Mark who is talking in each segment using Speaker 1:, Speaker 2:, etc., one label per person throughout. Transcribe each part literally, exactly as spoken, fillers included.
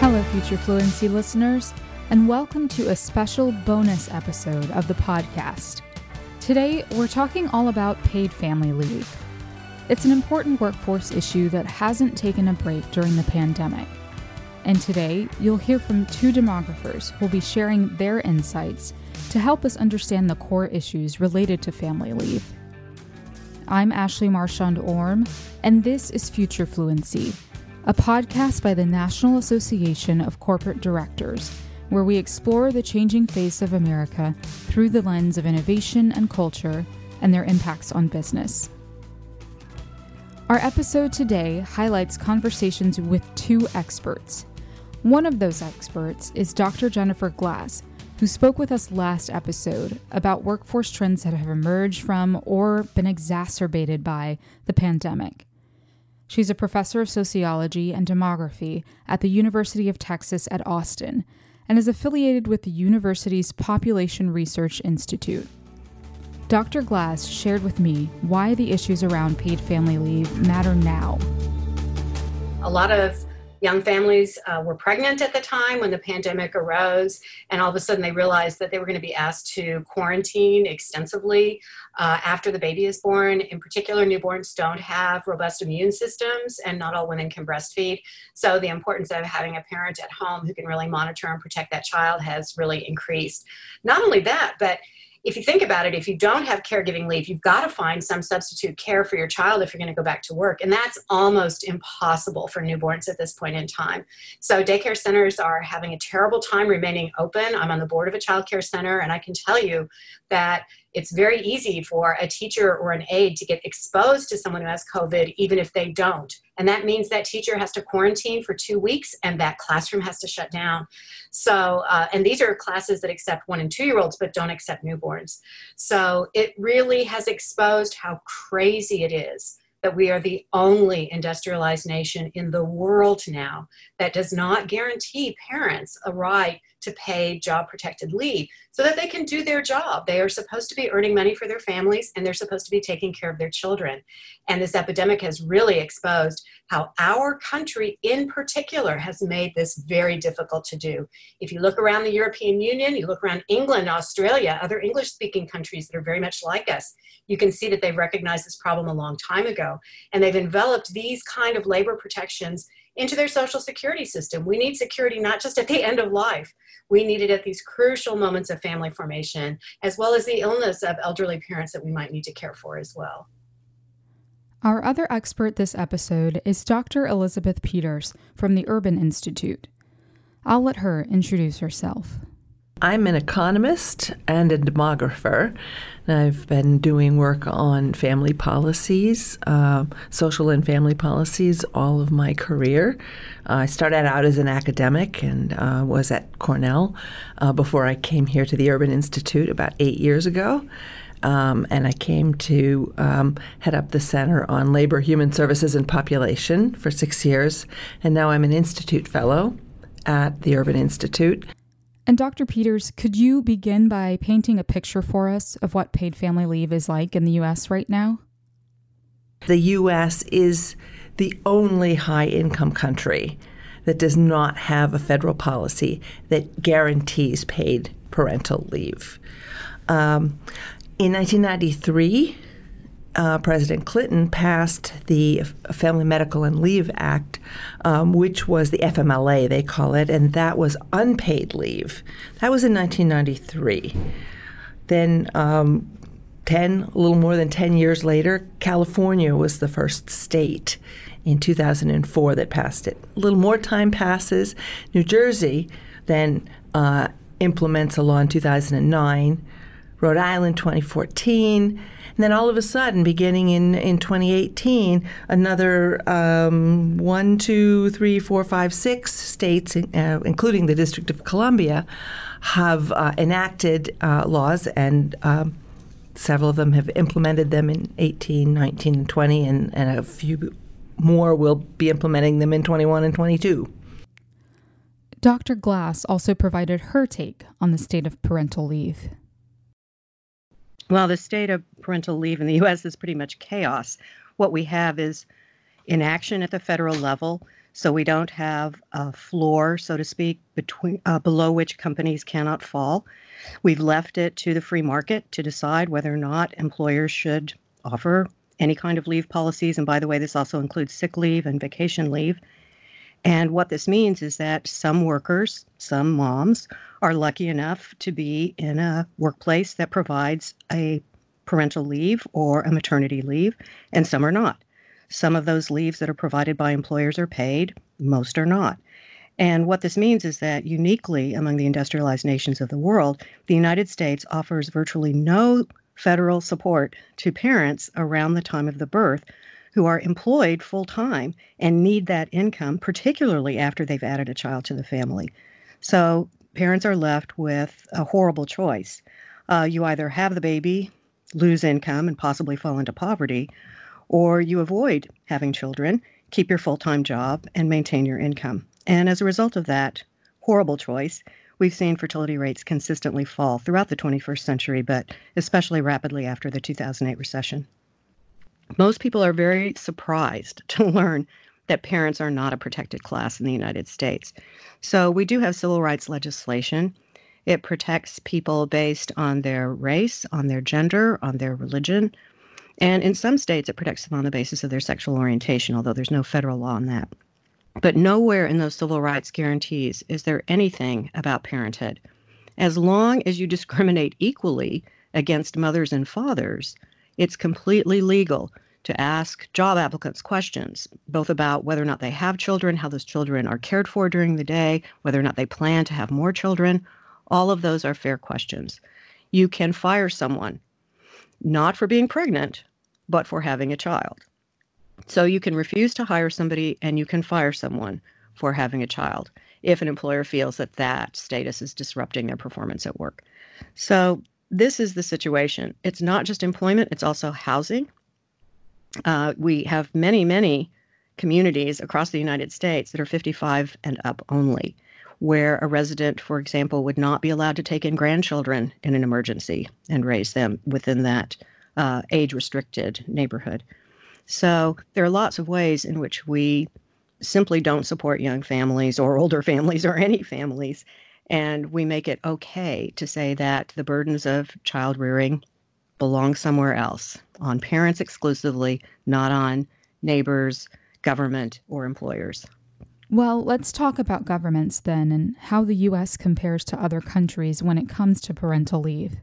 Speaker 1: Hello, Future Fluency listeners, and welcome to a special bonus episode of the podcast. Today, we're talking all about paid family leave. It's an important workforce issue that hasn't taken a break during the pandemic. And today, you'll hear from two demographers who will be sharing their insights to help us understand the core issues related to family leave. I'm Ashley Marchand Orm, and this is Future Fluency, a podcast by the National Association of Corporate Directors, where we explore the changing face of America through the lens of innovation and culture and their impacts on business. Our episode today highlights conversations with two experts. One of those experts is Doctor Jennifer Glass, who spoke with us last episode about workforce trends that have emerged from or been exacerbated by the pandemic. She's a professor of sociology and demography at the University of Texas at Austin and is affiliated with the university's Population Research Institute. Doctor Glass shared with me why the issues around paid family leave matter now.
Speaker 2: A lot of young families uh, were pregnant at the time when the pandemic arose, and all of a sudden they realized that they were going to be asked to quarantine extensively uh, after the baby is born. In particular, newborns don't have robust immune systems, and not all women can breastfeed. So the importance of having a parent at home who can really monitor and protect that child has really increased. Not only that, but if you think about it, if you don't have caregiving leave, you've got to find some substitute care for your child if you're going to go back to work. And that's almost impossible for newborns at this point in time. So daycare centers are having a terrible time remaining open. I'm on the board of a child care center, and I can tell you that it's very easy for a teacher or an aide to get exposed to someone who has COVID, even if they don't. And that means that teacher has to quarantine for two weeks and that classroom has to shut down. So, uh, and these are classes that accept one and two-year-olds, but don't accept newborns. So it really has exposed how crazy it is that we are the only industrialized nation in the world now that does not guarantee parents a right to paid job-protected leave so that they can do their job. They are supposed to be earning money for their families, and they're supposed to be taking care of their children. And this epidemic has really exposed how our country in particular has made this very difficult to do. If you look around the European Union, you look around England, Australia, other English-speaking countries that are very much like us, you can see that they've recognized this problem a long time ago. And they've enveloped these kind of labor protections into their social security system. We need security not just at the end of life. We need it at these crucial moments of family formation, as well as the illness of elderly parents that we might need to care for as well.
Speaker 1: Our other expert this episode is Doctor Elizabeth Peters from the Urban Institute. I'll let her introduce herself.
Speaker 3: I'm an economist and a demographer. I've been doing work on family policies, uh, social and family policies, all of my career. Uh, I started out as an academic and uh, was at Cornell uh, before I came here to the Urban Institute about eight years ago. Um, and I came to um, head up the Center on Labor, Human Services, and Population for six years. And now I'm an Institute Fellow at the Urban Institute.
Speaker 1: And Doctor Peters, could you begin by painting a picture for us of what paid family leave is like in the U S right now?
Speaker 3: The U S is the only high-income country that does not have a federal policy that guarantees paid parental leave. Um, in nineteen ninety-three, Uh, President Clinton passed the Family Medical and Leave Act, um, which was the F M L A, they call it, and that was unpaid leave. That was in nineteen ninety-three. Then um, ten, a little more than ten years later, California was the first state in two thousand four that passed it. A little more time passes. New Jersey then uh, implements a law in two thousand nine, Rhode Island twenty fourteen, and then all of a sudden, beginning in, in twenty eighteen, another um, one, two, three, four, five, six states, uh, including the District of Columbia, have uh, enacted uh, laws, and um, several of them have implemented them in eighteen, nineteen, and twenty, and, and a few more will be implementing them in twenty-one and twenty-two.
Speaker 1: Doctor Glass also provided her take on the state of parental leave.
Speaker 4: Well, the state of parental leave in the U S is pretty much chaos. What we have is inaction at the federal level. So we don't have a floor, so to speak, between uh, below which companies cannot fall. We've left it to the free market to decide whether or not employers should offer any kind of leave policies. And by the way, this also includes sick leave and vacation leave. And what this means is that some workers, some moms, are lucky enough to be in a workplace that provides a parental leave or a maternity leave, and some are not. Some of those leaves that are provided by employers are paid, most are not. And what this means is that uniquely among the industrialized nations of the world, the United States offers virtually no federal support to parents around the time of the birth who are employed full-time and need that income, particularly after they've added a child to the family. So parents are left with a horrible choice. Uh, you either have the baby, lose income, and possibly fall into poverty, or you avoid having children, keep your full-time job, and maintain your income. And as a result of that horrible choice, we've seen fertility rates consistently fall throughout the twenty-first century, but especially rapidly after the two thousand eight recession. Most people are very surprised to learn that parents are not a protected class in the United States. So we do have civil rights legislation. It protects people based on their race, on their gender, on their religion. And in some states, it protects them on the basis of their sexual orientation, although there's no federal law on that. But nowhere in those civil rights guarantees is there anything about parenthood. As long as you discriminate equally against mothers and fathers, it's completely legal to ask job applicants questions, both about whether or not they have children, how those children are cared for during the day, whether or not they plan to have more children. All of those are fair questions. You can fire someone, not for being pregnant, but for having a child. So you can refuse to hire somebody and you can fire someone for having a child if an employer feels that that status is disrupting their performance at work. So this is the situation. It's not just employment, it's also housing. Uh, we have many, many communities across the United States that are fifty-five and up only, where a resident, for example, would not be allowed to take in grandchildren in an emergency and raise them within that uh, age-restricted neighborhood. So there are lots of ways in which we simply don't support young families or older families or any families. And we make it okay to say that the burdens of child rearing belong somewhere else, on parents exclusively, not on neighbors, government, or employers.
Speaker 1: Well, let's talk about governments then and how the U S compares to other countries when it comes to parental leave.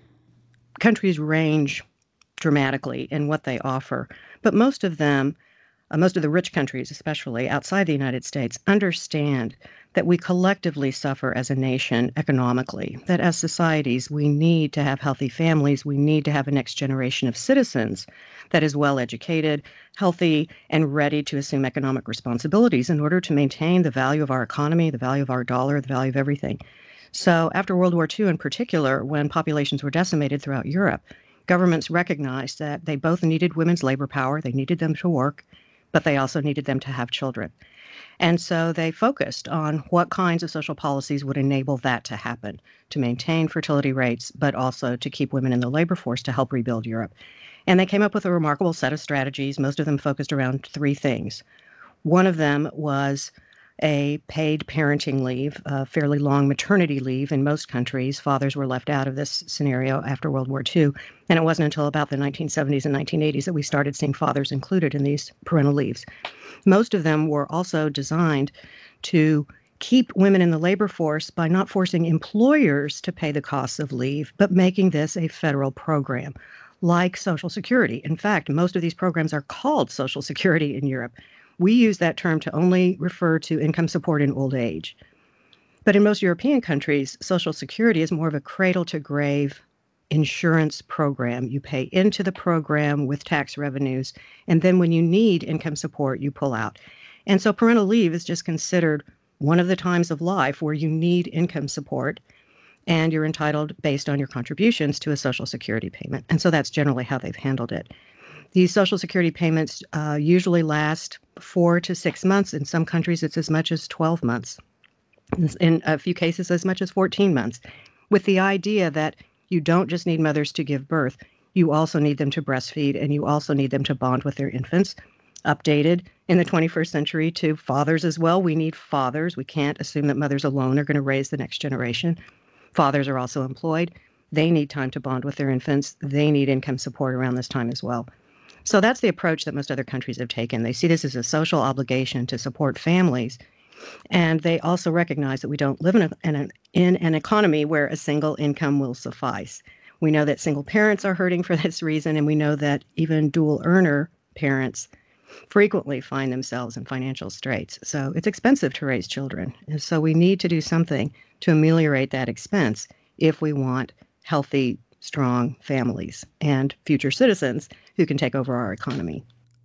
Speaker 4: Countries range dramatically in what they offer, but most of them, uh, most of the rich countries, especially outside the United States, understand that we collectively suffer as a nation economically, that as societies, we need to have healthy families, we need to have a next generation of citizens that is well educated, healthy, and ready to assume economic responsibilities in order to maintain the value of our economy, the value of our dollar, the value of everything. So after World War Two in particular, when populations were decimated throughout Europe, governments recognized that they both needed women's labor power, they needed them to work, but they also needed them to have children. And so they focused on what kinds of social policies would enable that to happen, to maintain fertility rates, but also to keep women in the labor force to help rebuild Europe. And they came up with a remarkable set of strategies, most of them focused around three things. One of them was a paid parenting leave, a fairly long maternity leave. In most countries, fathers were left out of this scenario after World War Two. And it wasn't until about the nineteen seventies and nineteen eighties that we started seeing fathers included in these parental leaves. Most of them were also designed to keep women in the labor force by not forcing employers to pay the costs of leave, but making this a federal program, like Social Security. In fact, most of these programs are called Social Security in Europe. We use that term to only refer to income support in old age. But in most European countries, Social Security is more of a cradle-to-grave insurance program. You pay into the program with tax revenues, and then when you need income support, you pull out. And so parental leave is just considered one of the times of life where you need income support, and you're entitled, based on your contributions, to a Social Security payment. And so that's generally how they've handled it. These Social Security payments uh, usually last four to six months. In some countries, it's as much as twelve months. In a few cases, as much as fourteen months, with the idea that you don't just need mothers to give birth, you also need them to breastfeed, and you also need them to bond with their infants. updated in the twenty-first century to fathers as well. We need fathers. We can't assume that mothers alone are going to raise the next generation. Fathers are also employed. They need time to bond with their infants. They need income support around this time as well. So that's the approach that most other countries have taken. They see this as a social obligation to support families. And they also recognize that we don't live in, a, in, a, in an economy where a single income will suffice. We know that single parents are hurting for this reason, and we know that even dual earner parents frequently find themselves in financial straits. So it's expensive to raise children. And so we need to do something to ameliorate that expense if we want healthy, strong families and future citizens who can take over our economy.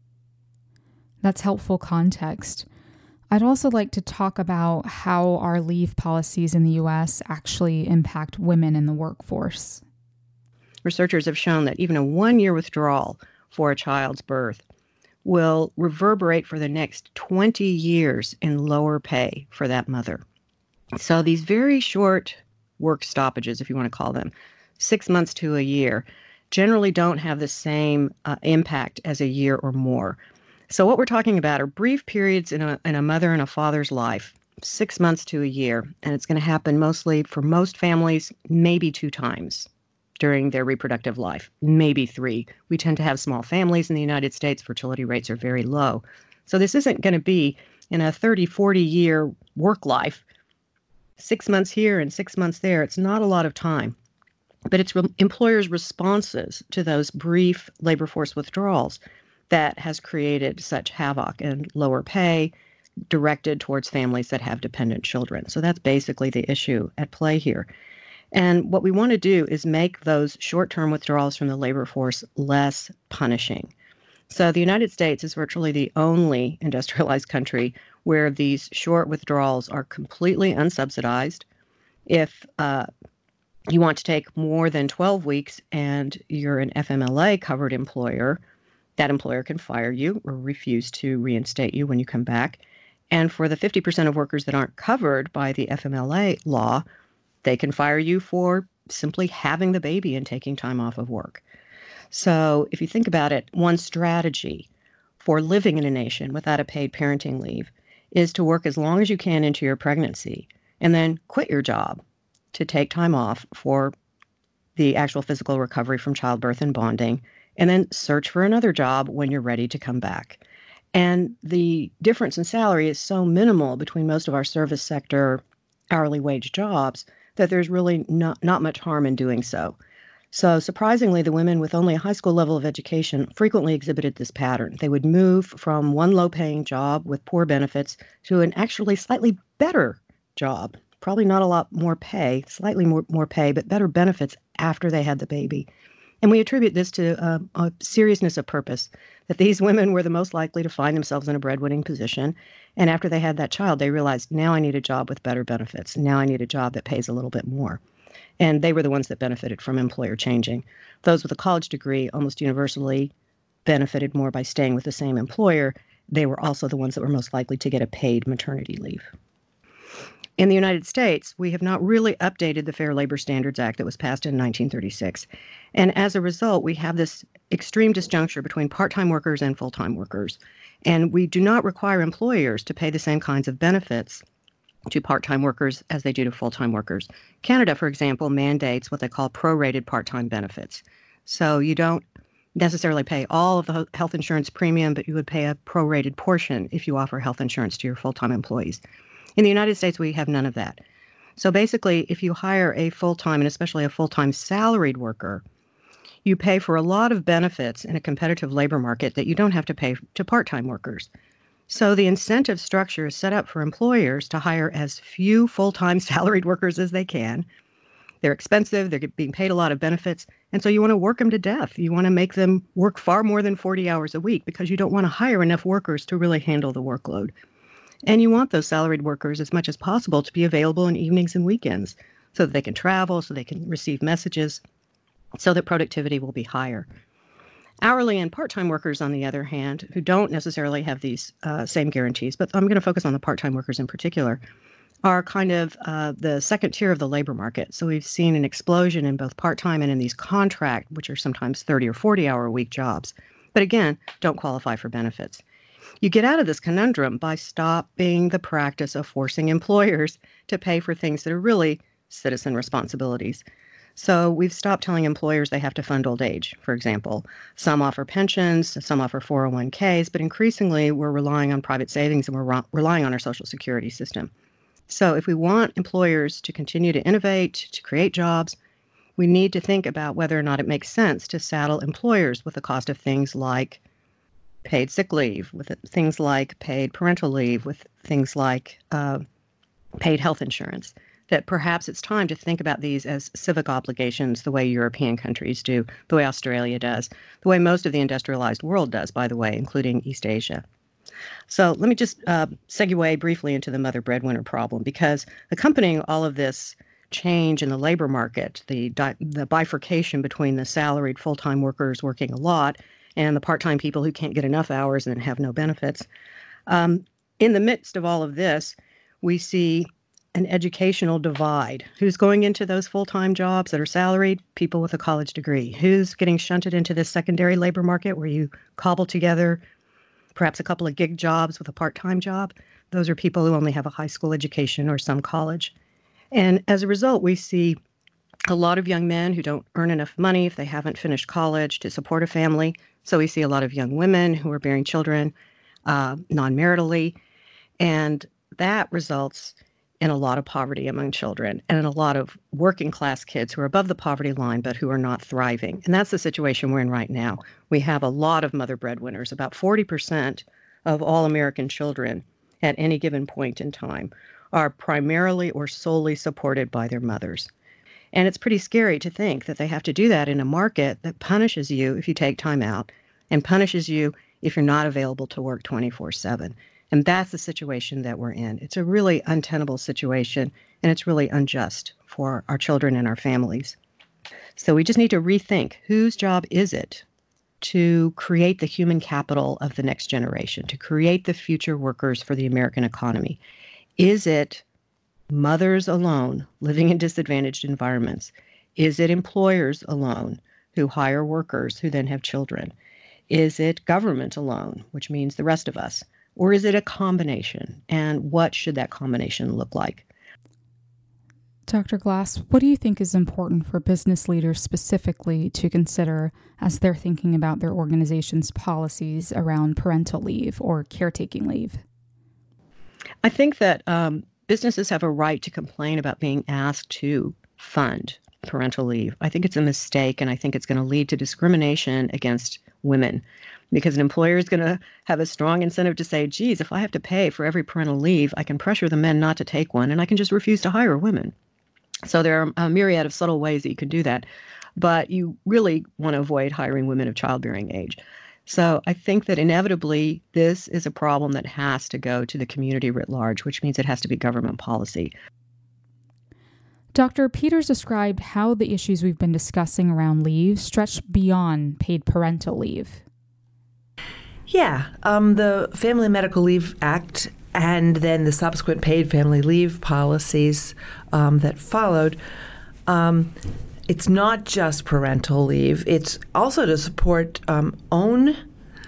Speaker 1: That's helpful context. I'd also like to talk about how our leave policies in the U S actually impact women in the workforce.
Speaker 4: Researchers have shown that even a one-year withdrawal for a child's birth will reverberate for the next twenty years in lower pay for that mother. So these very short work stoppages, if you want to call them, six months to a year, generally don't have the same uh, impact as a year or more. So what we're talking about are brief periods in a, in a mother and a father's life, six months to a year, and it's going to happen mostly for most families, maybe two times during their reproductive life, maybe three. We tend to have small families in the United States. Fertility rates are very low. So this isn't going to be in a thirty, forty year work life, six months here and six months there. It's not a lot of time. But it's re- employers' responses to those brief labor force withdrawals that has created such havoc and lower pay directed towards families that have dependent children. So that's basically the issue at play here. And what we want to do is make those short-term withdrawals from the labor force less punishing. So the United States is virtually the only industrialized country where these short withdrawals are completely unsubsidized. If uh, you want to take more than twelve weeks and you're an F M L A-covered employer, that employer can fire you or refuse to reinstate you when you come back. And for the fifty percent of workers that aren't covered by the F M L A law, they can fire you for simply having the baby and taking time off of work. So if you think about it, one strategy for living in a nation without a paid parenting leave is to work as long as you can into your pregnancy and then quit your job to take time off for the actual physical recovery from childbirth and bonding, and then search for another job when you're ready to come back. And the difference in salary is so minimal between most of our service sector hourly wage jobs that there's really not, not much harm in doing so. So surprisingly, the women with only a high school level of education frequently exhibited this pattern. They would move from one low-paying job with poor benefits to an actually slightly better job. Probably not a lot more pay, slightly more, more pay, but better benefits after they had the baby. And we attribute this to uh, a seriousness of purpose, that these women were the most likely to find themselves in a breadwinning position. And after they had that child, they realized, now I need a job with better benefits. Now I need a job that pays a little bit more. And they were the ones that benefited from employer changing. Those with a college degree almost universally benefited more by staying with the same employer. They were also the ones that were most likely to get a paid maternity leave. In the United States, we have not really updated the Fair Labor Standards Act that was passed in nineteen thirty-six. And as a result, we have this extreme disjuncture between part-time workers and full-time workers. And we do not require employers to pay the same kinds of benefits to part-time workers as they do to full-time workers. Canada, for example, mandates what they call prorated part-time benefits. So you don't necessarily pay all of the health insurance premium, but you would pay a prorated portion if you offer health insurance to your full-time employees. In the United States, we have none of that. So basically, if you hire a full-time, and especially a full-time salaried worker, you pay for a lot of benefits in a competitive labor market that you don't have to pay to part-time workers. So the incentive structure is set up for employers to hire as few full-time salaried workers as they can. They're expensive, they're being paid a lot of benefits, and so you want to work them to death. You want to make them work far more than forty hours a week because you don't want to hire enough workers to really handle the workload. And you want those salaried workers as much as possible to be available in evenings and weekends so that they can travel, so they can receive messages, so that productivity will be higher. Hourly and part-time workers, on the other hand, who don't necessarily have these uh, same guarantees, but I'm going to focus on the part-time workers in particular, are kind of uh, the second tier of the labor market. So we've seen an explosion in both part-time and in these contract, which are sometimes thirty or forty hour a week jobs, but again, don't qualify for benefits. You get out of this conundrum by stopping the practice of forcing employers to pay for things that are really citizen responsibilities. So we've stopped telling employers they have to fund old age, for example. Some offer pensions, some offer four oh one k's, but increasingly we're relying on private savings and we're re- relying on our Social Security system. So if we want employers to continue to innovate, to create jobs, we need to think about whether or not it makes sense to saddle employers with the cost of things like paid sick leave, with things like paid parental leave, with things like uh, paid health insurance. That perhaps it's time to think about these as civic obligations the way European countries do, the way Australia does, the way most of the industrialized world does, by the way, including East Asia. So let me just uh, segue briefly into the mother breadwinner problem, because accompanying all of this change in the labor market, the, di- the bifurcation between the salaried full-time workers working a lot and the part-time people who can't get enough hours and have no benefits, um, in the midst of all of this, we see an educational divide. Who's going into those full-time jobs that are salaried? People with a college degree. Who's getting shunted into this secondary labor market where you cobble together perhaps a couple of gig jobs with a part-time job? Those are people who only have a high school education or some college. And as a result, we see a lot of young men who don't earn enough money if they haven't finished college to support a family. So we see a lot of young women who are bearing children uh, non-maritally. And that results in a lot of poverty among children and in a lot of working class kids who are above the poverty line but who are not thriving. And that's the situation we're in right now. We have a lot of mother breadwinners. About forty percent of all American children at any given point in time are primarily or solely supported by their mothers. And it's pretty scary to think that they have to do that in a market that punishes you if you take time out and punishes you if you're not available to work twenty-four seven. And that's the situation that we're in. It's a really untenable situation, and it's really unjust for our children and our families. So we just need to rethink, whose job is it to create the human capital of the next generation, to create the future workers for the American economy? Is it mothers alone living in disadvantaged environments? Is it employers alone who hire workers who then have children? Is it government alone, which means the rest of us? Or is it a combination? And what should that combination look like?
Speaker 1: Doctor Glass, what do you think is important for business leaders specifically to consider as they're thinking about their organization's policies around parental leave or caretaking leave?
Speaker 4: I think that um, businesses have a right to complain about being asked to fund parental leave. I think it's a mistake, and I think it's going to lead to discrimination against women, because an employer is going to have a strong incentive to say, geez, if I have to pay for every parental leave, I can pressure the men not to take one, and I can just refuse to hire women. So there are a myriad of subtle ways that you can do that, but you really want to avoid hiring women of childbearing age. So I think that inevitably this is a problem that has to go to the community writ large, which means it has to be government policy.
Speaker 1: Doctor Peters described how the issues we've been discussing around leave stretch beyond paid parental leave.
Speaker 3: Yeah, um, the Family Medical Leave Act and then the subsequent paid family leave policies um, that followed, um, it's not just parental leave. It's also to support um, own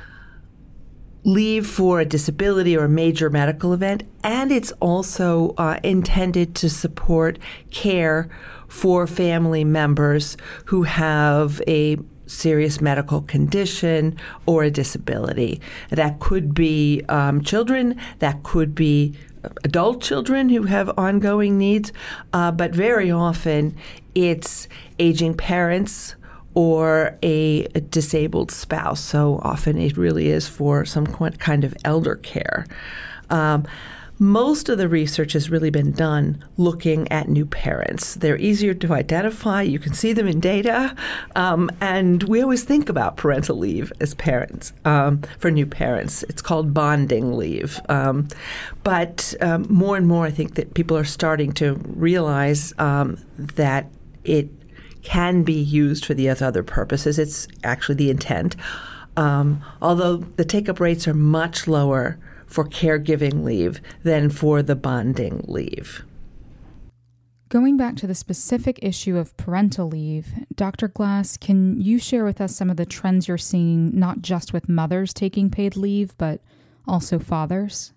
Speaker 3: leave for a disability or a major medical event, and it's also uh, intended to support care for family members who have a serious medical condition or a disability. That could be um, children, that could be adult children who have ongoing needs, uh, but very often it's aging parents or a, a disabled spouse. So often it really is for some kind of elder care. Um, Most of the research has really been done looking at new parents. They're easier to identify. You can see them in data. Um, and we always think about parental leave as parents, um, for new parents. It's called bonding leave. Um, but um, more and more, I think that people are starting to realize um, that it can be used for the other purposes. It's actually the intent. Um, although the take-up rates are much lower for caregiving leave than for the bonding leave.
Speaker 1: Going back to the specific issue of parental leave, Doctor Glass, can you share with us some of the trends you're seeing, not just with mothers taking paid leave, but also fathers?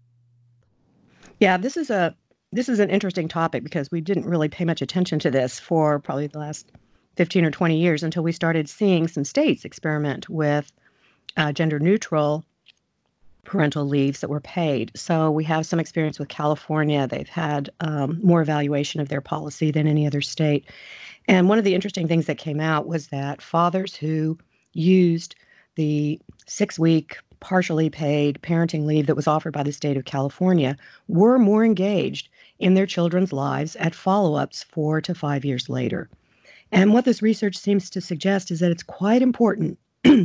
Speaker 4: Yeah, this is a this is an interesting topic because we didn't really pay much attention to this for probably the last fifteen or twenty years until we started seeing some states experiment with uh, gender-neutral parental leaves that were paid. So we have some experience with California. They've had um, more evaluation of their policy than any other state. And one of the interesting things that came out was that fathers who used the six-week partially paid parenting leave that was offered by the state of California were more engaged in their children's lives at follow-ups four to five years later. And what this research seems to suggest is that it's quite important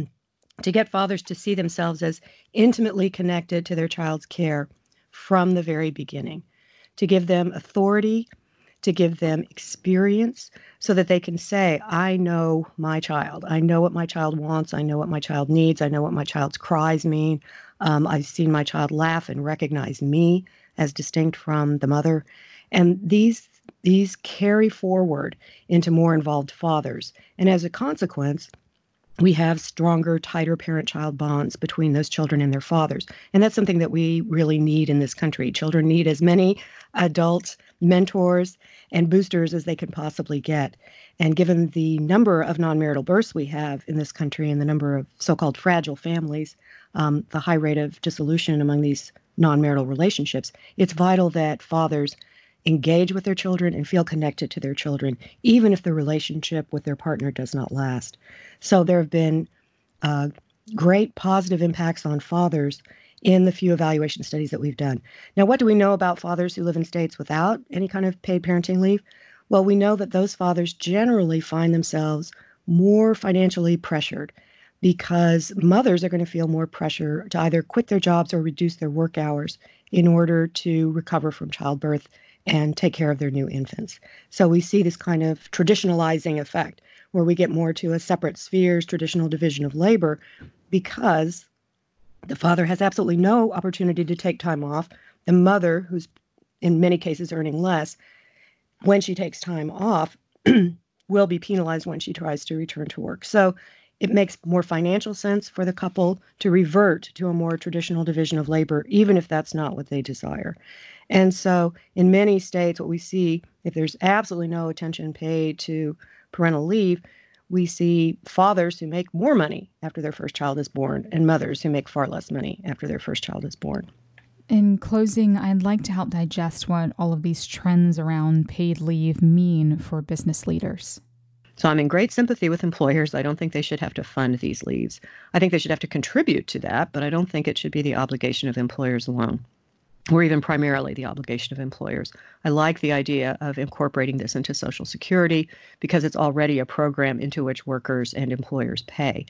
Speaker 4: to get fathers to see themselves as intimately connected to their child's care from the very beginning, to give them authority, to give them experience so that they can say, I know my child. I know what my child wants. I know what my child needs. I know what my child's cries mean. Um, I've seen my child laugh and recognize me as distinct from the mother. And these, these carry forward into more involved fathers. And as a consequence, we have stronger, tighter parent-child bonds between those children and their fathers. And that's something that we really need in this country. Children need as many adult mentors and boosters as they can possibly get. And given the number of non-marital births we have in this country and the number of so-called fragile families, um, the high rate of dissolution among these non-marital relationships, it's vital that fathers engage with their children and feel connected to their children, even if the relationship with their partner does not last. So there have been uh, great positive impacts on fathers in the few evaluation studies that we've done. Now, what do we know about fathers who live in states without any kind of paid parenting leave? Well, we know that those fathers generally find themselves more financially pressured because mothers are going to feel more pressure to either quit their jobs or reduce their work hours in order to recover from childbirth and take care of their new infants. So we see this kind of traditionalizing effect where we get more to a separate spheres, traditional division of labor, because the father has absolutely no opportunity to take time off. The mother, who's in many cases earning less, when she takes time off, will be penalized when she tries to return to work. So it makes more financial sense for the couple to revert to a more traditional division of labor, even if that's not what they desire. And so in many states, what we see, if there's absolutely no attention paid to parental leave, we see fathers who make more money after their first child is born and mothers who make far less money after their first child is born.
Speaker 1: In closing, I'd like to help digest what all of these trends around paid leave mean for business leaders.
Speaker 4: So I'm in great sympathy with employers. I don't think they should have to fund these leaves. I think they should have to contribute to that, but I don't think it should be the obligation of employers alone, or even primarily the obligation of employers. I like the idea of incorporating this into Social Security because it's already a program into which workers and employers pay.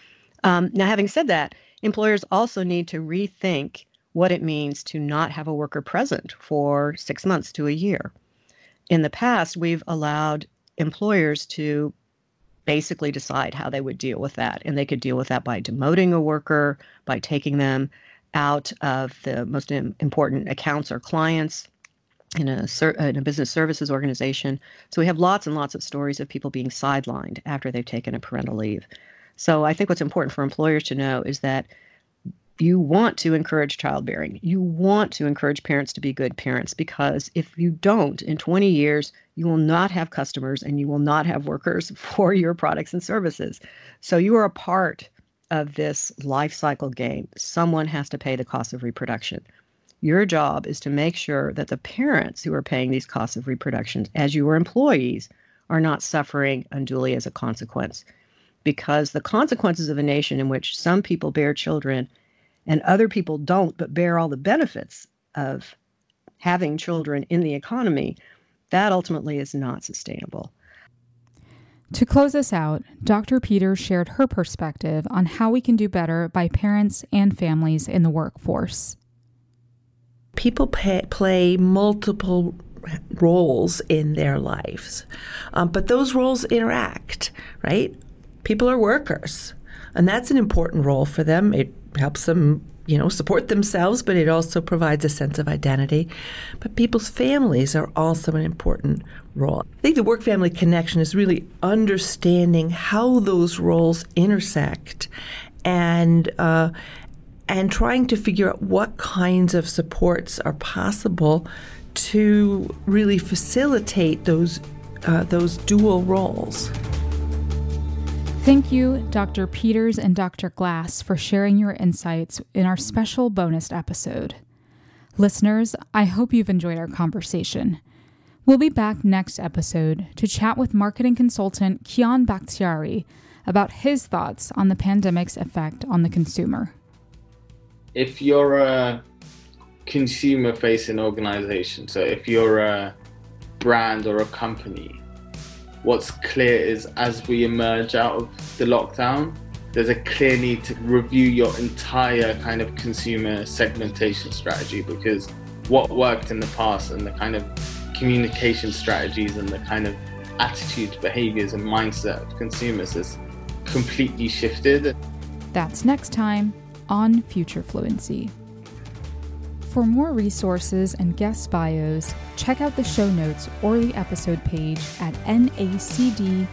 Speaker 4: Um, now, having said that, employers also need to rethink what it means to not have a worker present for six months to a year. In the past, we've allowed employers to basically decide how they would deal with that. And they could deal with that by demoting a worker, by taking them out of the most important accounts or clients in a, in a business services organization. So we have lots and lots of stories of people being sidelined after they've taken a parental leave. So I think what's important for employers to know is that you want to encourage childbearing. You want to encourage parents to be good parents, because if you don't, in twenty years, you will not have customers and you will not have workers for your products and services. So you are a part of this life cycle game. Someone has to pay the cost of reproduction. Your job is to make sure that the parents who are paying these costs of reproduction as your employees are not suffering unduly as a consequence. Because the consequences of a nation in which some people bear children and other people don't, but bear all the benefits of having children in the economy, that ultimately is not sustainable.
Speaker 1: To close us out, Doctor Peters shared her perspective on how we can do better by parents and families in the workforce.
Speaker 3: People pay, play multiple roles in their lives, um, but those roles interact, right? People are workers, and that's an important role for them. It helps them, you know, support themselves, but it also provides a sense of identity. But people's families are also an important role. I think the work-family connection is really understanding how those roles intersect and uh, and trying to figure out what kinds of supports are possible to really facilitate those uh, those dual roles.
Speaker 1: Thank you, Doctor Peters and Doctor Glass, for sharing your insights in our special bonus episode. Listeners, I hope you've enjoyed our conversation. We'll be back next episode to chat with marketing consultant Kian Bakhtiari about his thoughts on the pandemic's effect on the consumer.
Speaker 5: If you're a consumer-facing organization, so if you're a brand or a company, what's clear is as we emerge out of the lockdown, there's a clear need to review your entire kind of consumer segmentation strategy, because what worked in the past and the kind of communication strategies and the kind of attitudes, behaviors and mindset of consumers has completely shifted.
Speaker 1: That's next time on Future Fluency. For more resources and guest bios, check out the show notes or the episode page at nacdonline.org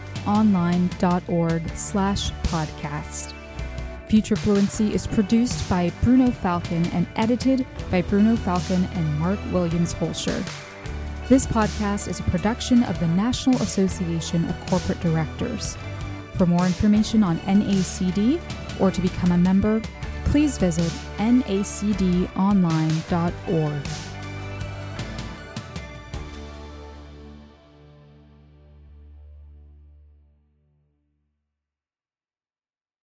Speaker 1: slash podcast. Future Fluency is produced by Bruno Falcon and edited by Bruno Falcon and Mark Williams Holscher. This podcast is a production of the National Association of Corporate Directors. For more information on N A C D or to become a member, please visit n a c d online dot org.